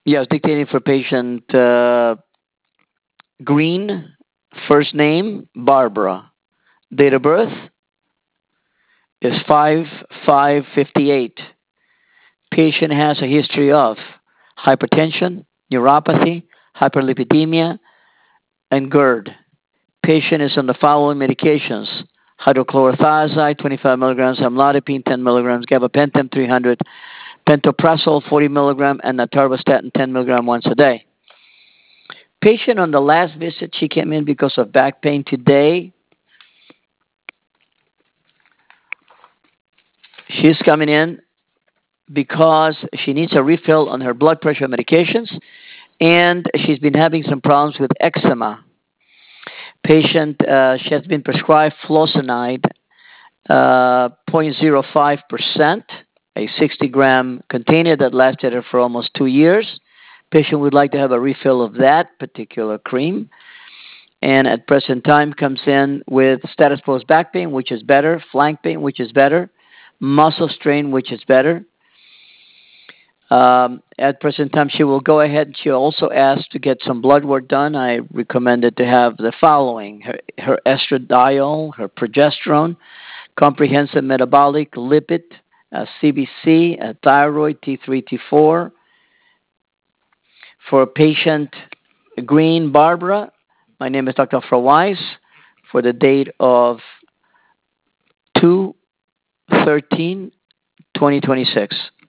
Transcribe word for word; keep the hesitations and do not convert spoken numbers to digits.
Yes, dictating for patient uh, Green, first name Barbara, date of birth is five five fifty-eight. Patient has a history of hypertension, neuropathy, hyperlipidemia, and GERD. Patient is on the following medications: hydrochlorothiazide, twenty-five milligrams, amlodipine, ten milligrams, gabapentin, three hundred, pantoprazole, forty milligrams, and atorvastatin, ten milligrams once a day. Patient on the last visit, she came in because of back pain. Today, she's coming in because she needs a refill on her blood pressure medications, and she's been having some problems with eczema. Patient, uh, she has been prescribed fluosinide, uh, zero point zero five percent, a sixty gram container that lasted her for almost two years. Patient would like to have a refill of that particular cream, and at present time comes in with status post back pain, which is better, flank pain, which is better, muscle strain, which is better. Um, at present time, she will go ahead. She also asked to get some blood work done. I recommended to have the following: her, her estradiol, her progesterone, comprehensive metabolic, lipid, uh, C B C, uh, thyroid, T three, T four. For patient Green Barbara, my name is Doctor Frawise, for the date of two thirteen twenty twenty-six.